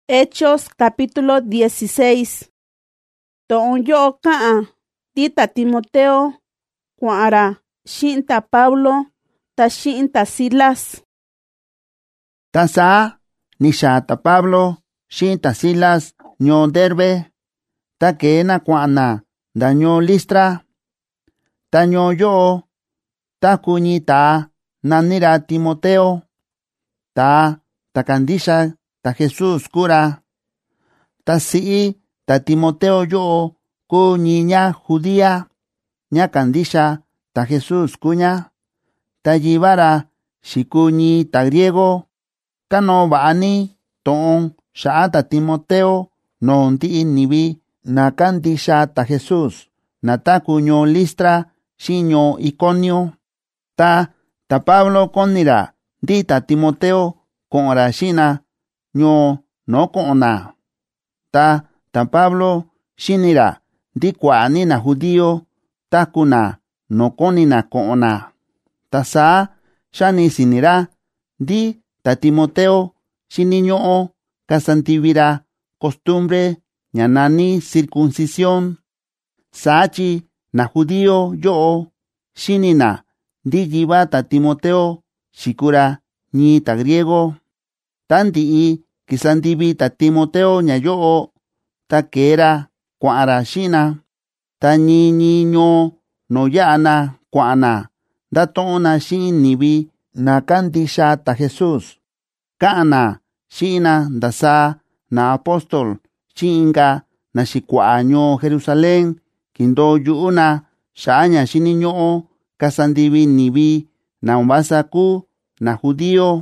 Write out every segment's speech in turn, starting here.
Hechos capítulo 16. To'on yo kaan tita Timoteo kuara shinta Pablo ta shinta Silas. Tasa nishata Pablo shinta Silas nyo Derbe ta kena kuana da nyo Listra ta nyo yo ta kuñita nanira Timoteo ta kandisha ta Jesus kura ta si ta Timoteo yo ku niña judía nya kandisha ta Jesus kuña ta yibara shikuñi ta griego kano baani ton sha ta Timoteo no ndi nibi na kandisha ta Jesus na ta kuño Listra shiño Iconio ta Pablo konira di ta Timoteo konra shina nyo no kona ta Pablo shinira di kwani na judío ta kuna no konina kona ta sa shani sinira di ta Timoteo shininyo kasantibira costumbre nyanani circuncisión sachi na judío yo shinina di jiba ta Timoteo shikura ni ta griego tanti kisandibi ta Timoteo nyayo ta kera kwara shina ta ni nyo no yana kwana da tona shin nibi na kandisha ta Jesus kana shina dasa na apostol chinga na shikwanyo Jerusalén kindo yuuna shanya shininyo kasandibi nibi na umbasa ku na judío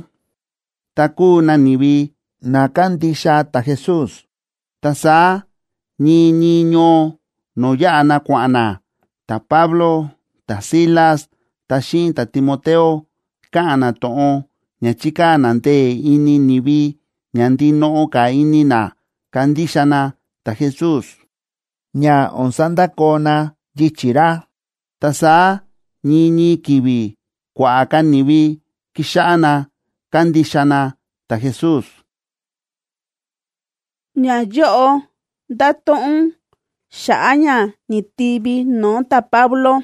taku na nibi na kandisha ta Jesus tasa ni nyo no yana kwana ta Pablo ta Silas ta shin ta Timoteo kana to nya chika nante ini nibi nyandi no ka ini na kandisha na ta Jesus nya onsanda kona jichira tasa ni kibi kwa ka nibi kishana kandishana ta Jesus Nya yo daton sha'anya ni tibi no ta Pablo.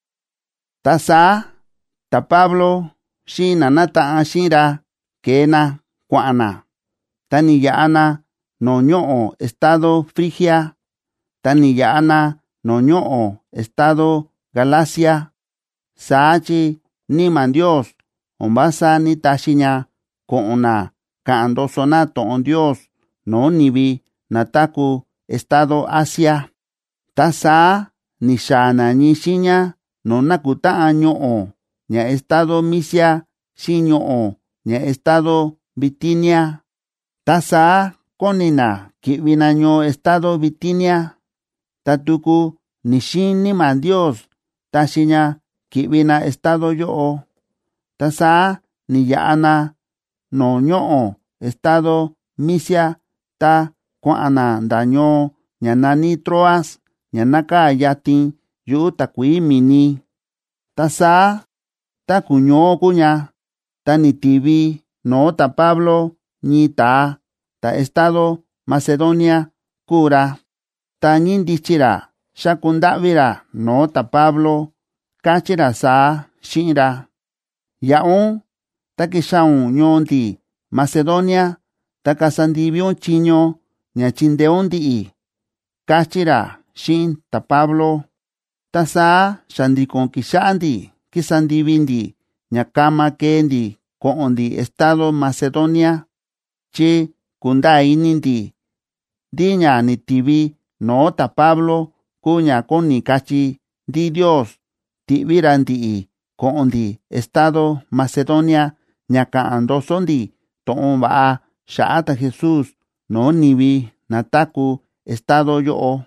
Tasa ta Pablo shina nata ashira kena kwana tani yaana no nyo estado Frigia tani yaana no nyo estado Galacia saachi ni man Dios ombasa ni tashinya kona kando sonato on Dios no nibi nataku estado Asia tasa ni shana ni shinya no nakuta año nya estado Misia shiño nya estado Bitinia tasa konina kibinaño estado Bitinia tatuku ni shin ni man Dios tashinya kibina estado yo tasa ni yaana no nyo estado Misia ta kuana daño nyanani Troas nyanaka yatin yu takui mini tasa ta kuño kuña ta ni tibi no ta Pablo ni ta estado Macedonia kura ta nindichira shakundavira no ta Pablo kachira sa shinra yaon ta kishaun nyonti Macedonia ta kasandibio chiño nya chindeondi kachira shin ta Pablo tasa shandikon kishandi kisandibindi nya kama kendi kondi estado Macedonia chi kunda inindi diña ni tibi no ta Pablo kuña koni kachi di Dios tibirandi kondi estado Macedonia nya kaando sondi ton ba shaata Jesus no nibi nataku estado yo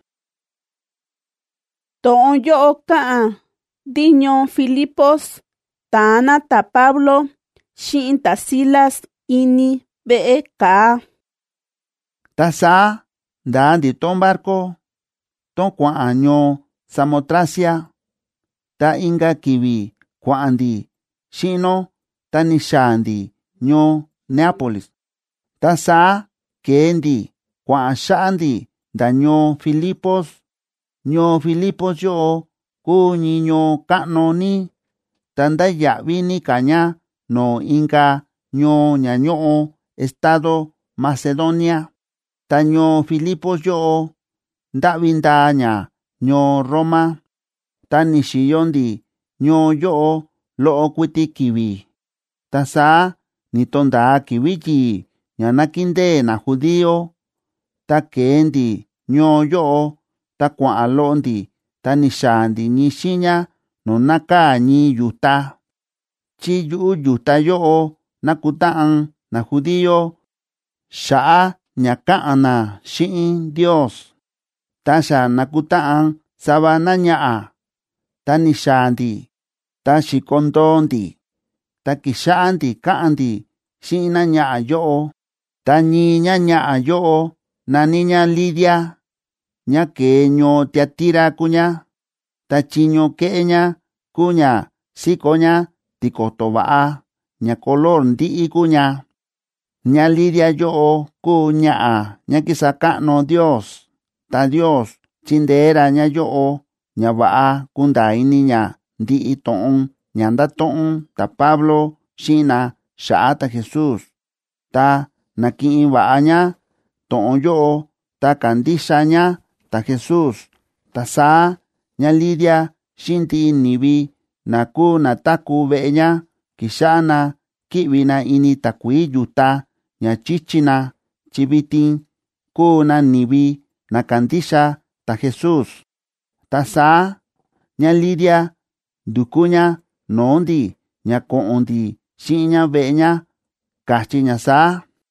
To'on yo kaan diño Filipos tana ta Pablo shinta Silas ini be ka tasa dandi ton barco ton kwa año Samotracia ta inga kibi kwa andi shino ta nishandi nyo Neapolis tasa kendi kua'an xa'andi nda ñuu Filipos. Ñuu Filipos yo'o kuu ñi ñuu ka'nu ni, ta ndaya'vi ni kaña no inka ñuu ña ño'o estado Macedonia. Ta ñuu Filipos yo'o nda'vi ndaa ña ñuu Roma. Ta ni xiyondi ñuu yo'o lo'o kuiti kivi. Ta saa ni tondaa kivi yii ña nakindee na judío. Ta keendi ñuu yo'o ta kua'an lo'ondi ta ni xaandi ñi xiña nu nakaa ñi yuta. Chi yu'u yuta yo'o nakuta'an na judío xa'a ña ka'an na xi'in Dios. Ta xa nakuta'an sava na ña'a. Ta ni xaandi ta xikondoondi. Ta kixa'andi ka'andi xi'in na ña'a yo'o. Ta ñi ña ña'a yo'o nani ña Lidia, ña kee ñuu Tiatira kuña. Ta chiñu ke'e ña kuña siko ña tikoto va'a ña color ndi'i kuña. Ña Lidia yo'o kuu ña'a ña kisaka'nu Dios. Ta Dios chindeera ña yo'o ña va'a kundaa ini ña ndi'i to'on ña ndatu'un ta Pablo xi'in na xa'a ta Jesús. Ta naki'in va'a ña to'on yo'o ta kandixa ña ta Jesús. Ta saa ña Lidia xi'in ndi'i nivi na kuu na taku ve'e ña kixa'a na ki'vi na ini takuii yuta ña chichi na, chi vitin kuu na nivi na kandixa ta Jesús. Ta saa ña Lidia nduku ña noondi ña ko'ondi xi'in ña ve'e ña, kachi ña saa: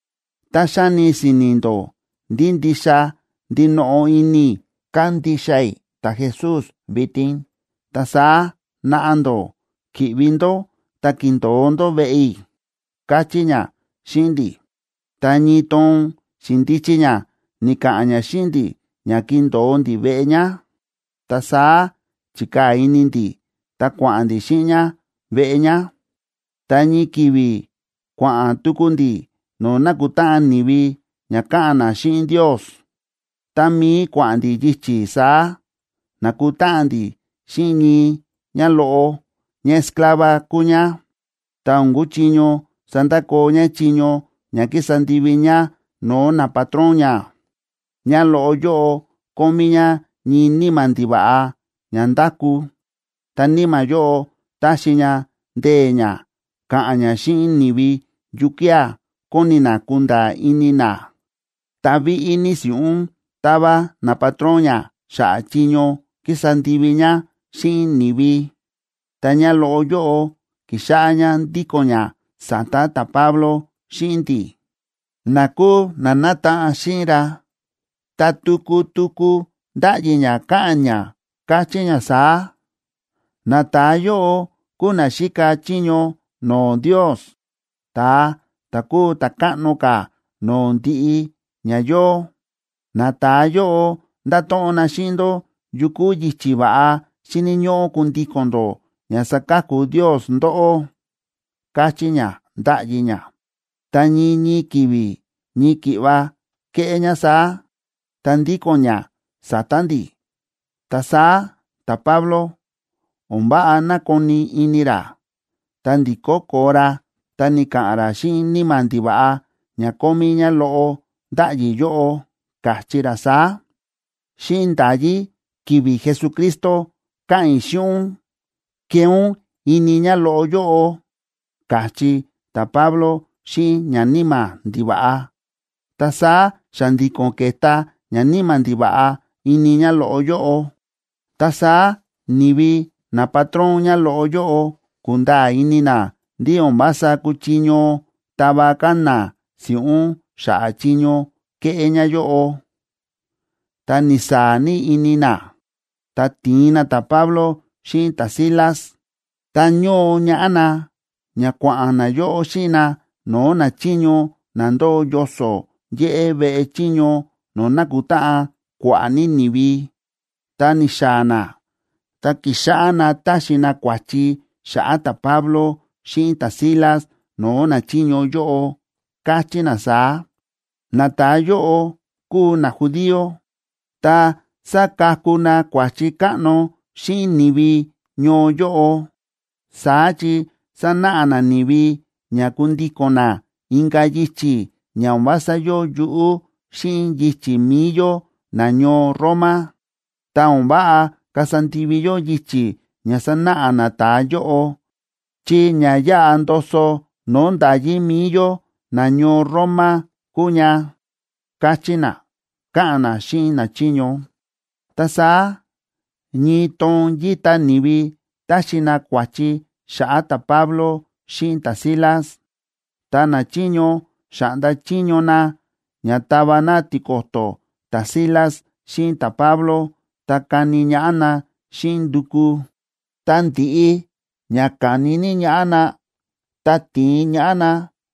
ta xani sinindo ndi ndixa ndino'o ini kandixai ta Jesús vitin. Ta saa na'ando ki'vindo ta kindoondo ve'i, kachi ña xi'indi. Ta ñiton xindichi ña ni ka'an ña xi'indi ña kindoondi ve'e ña. Ta saa chikaa inindi ta kua'andi xi'in ña ve'e ña. Ta ñi kivi kua'an tukundi nu nakuta'an nivi ña ka'an na xi'in Dios. Ta mii kua'andi yityi saa nakuta'andi xi'in ñi ña lo'o ña esclava kuña. Ta unkuchiñu sandakoo ña chiñu ña kisandivi ña noo na patrón ña. Ña lo'o yo'o komi ña ñi nima ndiva'a ña ndaku. Ta nima yo'o taxi ña ndee ña ka'an ña xi'in nivi yukia kuni na kundaa ini na. Ta vi'i ni si'un tava na patrón ña xa'a chiñu kisandivi ña xi'in nivi. Ta ña lo'o yo'o kixa'a ña ndiko ña sata ta Pablo xi'indi. Naku na nata'an xi'in ra. Ta tuku nda'yi ña ka'an ña, kachi ña saa: na taa yo'o kuu na xika chiñu noo Dios, taa taku taka'nu ka noo ndi'i ña yoo. Na taa yo'o ndato'on na xi'indo yuku yityi va'a xiniñu'u kundikondo ña sakaku Dios ndo'o, kachi ña nda'yi ña. Ta ñi kivi ñi ki'va ke'e ña saa, ta ndiko ña satandi. Ta saa ta Pablo omva'a nakoni ini ra. Ta ndiko koora ta ni ka'an ra xi'in nima ndiva'a ña komi ña lo'o nda'yi yo'o, kachi ra saa: xi'in ndayí kivi Jesucristo ka'in xi'un, keun ini ña lo'o yo'o, kachi ta Pablo xi'in ña nima ndiva'a. Ta saa xa ndikon keta ña nima ndiva'a ini ña lo'o yo'o. Ta saa nivi na patrón ña lo'o yo'o kundaa ini na ndi onvasa kuchiñu tava ka na si'un xa'a chiñu ke'e ña yo'o. Ta ni saa ni ini na. Ta tiin na ta Pablo xi'in ta Silas. Ta ñoo ña'a na ña kua'an na yo'o xi'in na noo na chiñu na ndoo yoso ye'e ve'e chiñu nu nakuta'an kua'a ni nivi. Ta ni xaa na. Ta kixa'a na taxi na kuachi xa'a ta Pablo xi'in ta Silas noo na chiñu yo'o, kachi na saa: natayo ku na judío ta sakakuna kuachi ka'no xiin nivi ñoo yo'o sachi sana'ana nivi ña kundikona inka yichi ña vasayo yu'u xiin yichi miyo na ñoo Roma ta va'a kasantiviyo yichi ña sana'ana taa yo'o chi ña ya'a ndoso noo ndayi miyo na ñoo Roma kuña kachina ka'ana xiin na chiño ta saa ñi ton yita nivi taxina kuachi xa'a ta Pablo xiin ta Silas ta na chiño xa'nda chiño na ña tava na tikoto ta Silas xiin ta Pablo ta kani ña'ana xiin nduku ta nti'i ña kanini ña'ana ta tiin ña'ana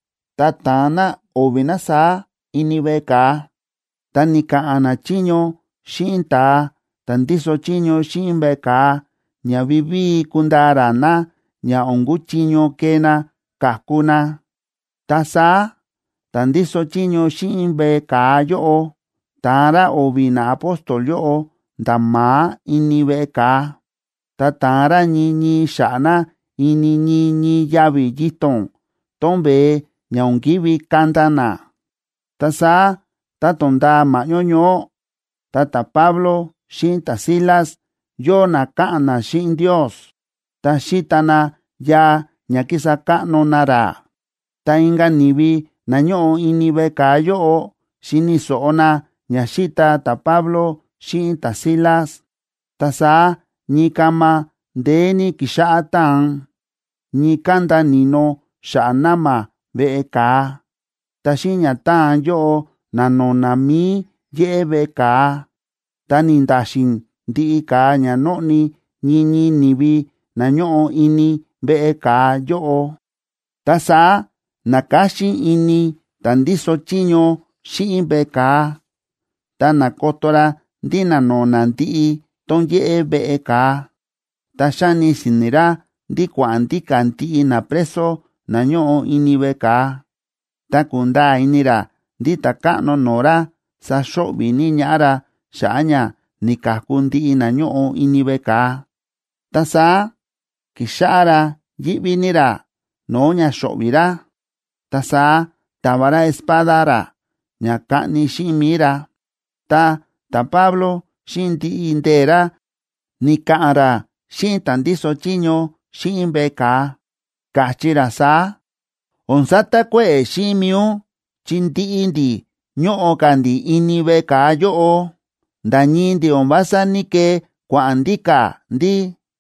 ta taana ovi na saa ini ve'e kaa ta ni ka'ana chiño xiin taa ta ndiso chiño xiin ve'e kaa ña vivii kundara na ña onkuchiño kena kakuna ta saa ta ndiso chiño xiin ve'e kaa yo'o taara ovi na apóstol yo'o nda maa ini ve'e kaa ta taara ñi xa'na ini ñi yavi yiton ton ve'e ña onkivi kantana ta saa ta tonda ma'ñu ñoo ta Pablo xiin ta Silas yo na ka'na xiin Dios ta xitana ya ña kisaka'nu nara ta inka nivi na ño'o ini ve'e kaa yo'o xini so'ona ña xita ta Pablo xiin ta Silas ta saa ñi kama ndeeni kixa'a ta'an ñi kanta nino xa'a nama ve'e kaa ta xiin ña ta'an yo'o na nona mii ye'e ve'e kaa ta ni ndaxin ndi'i kaa ña no'ni ñi nivi na ño'o ini ve'e kaa yo'o ta saa na kaxin ini ta ndiso chiño xiin ve'e kaa ta na kotora ndi na nona ndi'i ton ye'e ve'e kaa ta xani sinira ndi kua'a ndika nti'i na preso na ño'o ini ve'e kaa ta kundaa inira ndi taka'nu nora sa xo'vi ni ña'ara xa'a ña ni kaku ndi'i na ño'o ini ve'e kaa ta saa kixa'ara yi'vinira noo ña xo'vira ta saa tavara espadara ña ka'ni xiin miira ta Pablo xiin ndi'i nteera ni ka'anra xiin ta ndiso chiño xiin ve'e kaa kachira saa onsatakue'e xiin miun chi ndi'i ndi ño'o ka ndi ini ve'e kaa yo'o nda ñii ndi onvasa ni kee kua'an ndika ndi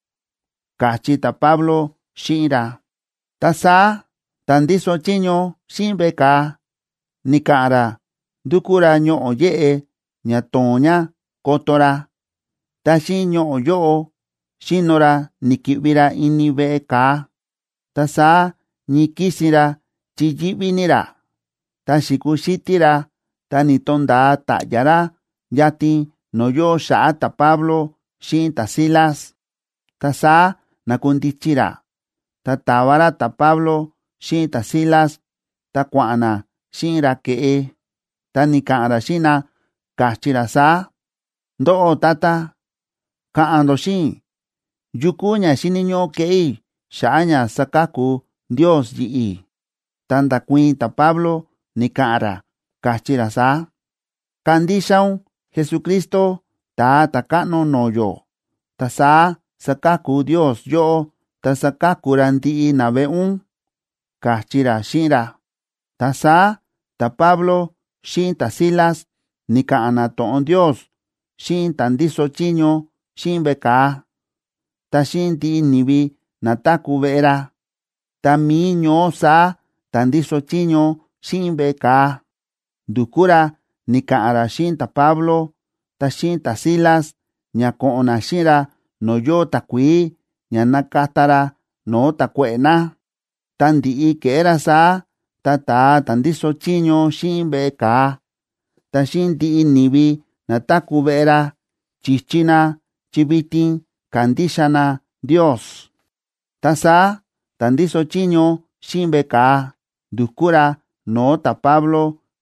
kachi ta Pablo xi'inra ta saa ta ndiso chiño xiin ve'e kaa ni ka'anra ndukura ño'o ye'e ña toña kotora ta xiin ño'o yo'o xinora ni ki'vira ini ve'e kaa ta saa ñi kisira chi yi'vinira ta xikuxitira ta ni tondaa ta'yara yatin no yo xa'a ta Pablo xiin ta Silas ta saa nakundichira ta tavara ta Pablo xiin ta Silas ta kua'ana xiinra ke'e ta ni ka'anra xiina kachira saa ndo'o tata ka'ando xiin yuku ña xiniñu'u ke'i xa'a ña sakaku Dios yi'i ta ndakuiin ta Pablo ni ka'anra kachira saa kandixaun Jesucristo taa taka'nu noyo ta saa sakaku Dios yo'o ta sakakura ndi'i na ve'un kachira xiinra ta saa ta Pablo xiin ta Silas ni ka'ana to'on Dios xiin ta ndiso chiño xiin ve'e kaa ta xiin ndi'i nivi na taku ve'era ta mii ñoo saa ta ndiso chiño xiin ve'e kaa ndukura ni ka'anra xiin ta Pablo ta xiin ta Silas ña ko'ona xiinra no yo takuii ña nakatara noo takue'ena ta ndi'i ke'era saa ta taa ta ndiso chiño xiin ve'e kaa ta xiin ndi'i nivi na taku ve'era chichina chi vitin kandixana Dios ta saa ta ndiso chiño xiin ve'e kaa ndukura noo ta Pablo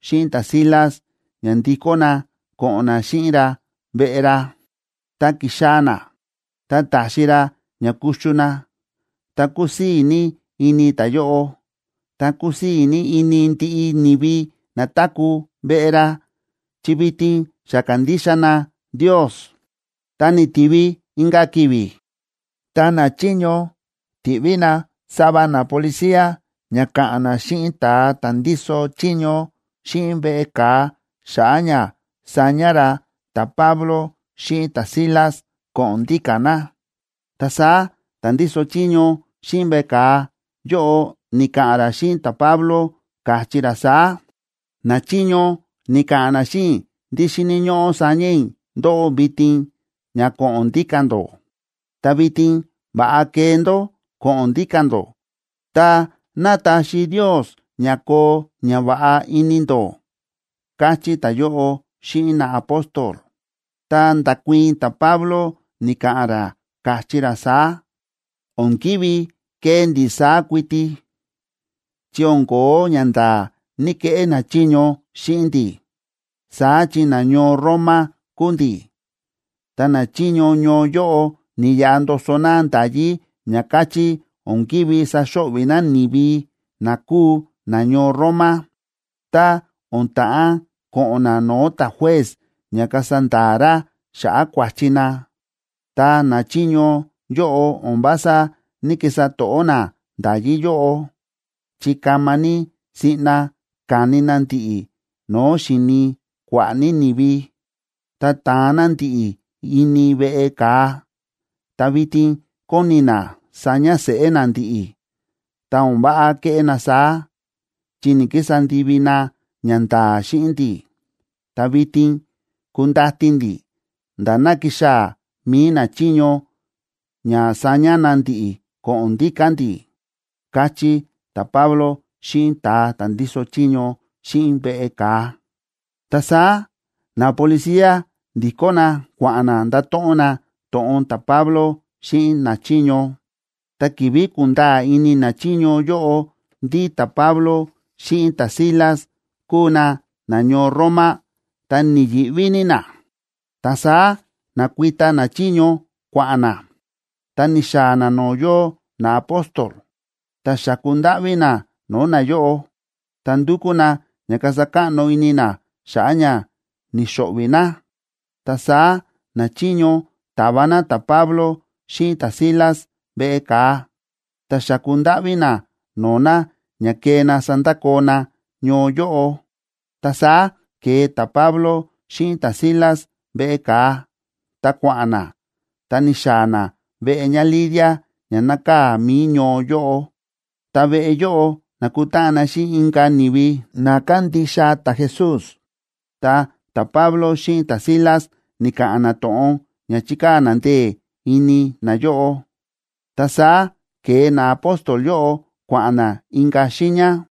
xin ta Silas ñandikona ko'na xi'nra ve'ra ta kixana ta taxira ñakuxuna ta kusini ini tayo'o ta kusini ini nti'i nivi nataku ve'ra chivitin xakandixana Dios ta nitivi inga kivi ta nachiño ti'vina sava na policía ñaka'na xi'in ta tandiso chiño xi'in ve'e kaa xa'a ña sañara ta Pablo xi'in ta Silas ko'on ndikana ta saa tandiso chiño xi'in ve'e kaa yo'o nika'ra xi'in ta Pablo kachira saa nachiño nika'na xi'in ndi xiniño'o sañe'in ndo'o vitin ña ko'on ndikando ta vitin va'a keendo ko'on ndikando ta nataxi Dios ña koo ña va'a inindo kachi ta yo'o xi'in na apóstol ta ndakuin ta Pablo nika'ra kachira saa onkivi keendi saa kuiti chionkoo ñanda nike'e nachiño xi'indi saa chi na ñoo Roma kundi ta nachiño ñoo yo'o niya'a ndosona ndayi ña kachi onkivi saxo'vina nivi na kuu na ñoo Roma ta onta'an ko'na noo ta juez ña kasandara xa'a kuachina ta nachiño yo'o onvasa nikisato'ona ndayi yo'o chikamani si'na kanina nti'i noo xini kua'ni nivi ta taana nti'i ini ve'e kaa ta vitin konina saña se'ena nti'i ta onva'a ke'ena saa chi nikisandivina ñandaa xi'indi ta vitin kundatindi nda nakixaa mii nachiño ña sañana nti'i ko'on ndikandi kachi ta Pablo xi'in ta tandiso chiño xi'in ve'e kaa ta saa na policía ndikona kua'na ndato'ona to'on ta Pablo xi'in nachiño ta kivi kundaa ini nachiño yo'o ndi ta Pablo xi'in ta Silas kuna na ñoo Roma ta niyi'vinina ta saa nakuita nachiño kua'na ta nixaana noo yo na apóstol ta xakunda'vina noo na yo'o ta ndukuna ña kasaka'nu inina xa'a ña nixo'vina ta saa nachiño tavana ta Pablo xi'in ta Silas ve'e kaa ta xakunda'vina noona ña keena sandakona ñoo yo'o ta saa kee ta Pablo xi'in ta Silas ve'e kaa ta kua'na ta nixaana ve'e ña Lidia ña nakaa mii ñoo yo'o ta ve'e yo'o nakuta'ana xi'in inka nivi na kandixa ta Jesús ta Pablo xi'in ta Silas nika'na to'on ña chika'na ndee ini na yo'o ta saa kee na apóstol yo'o kua'na inka xiña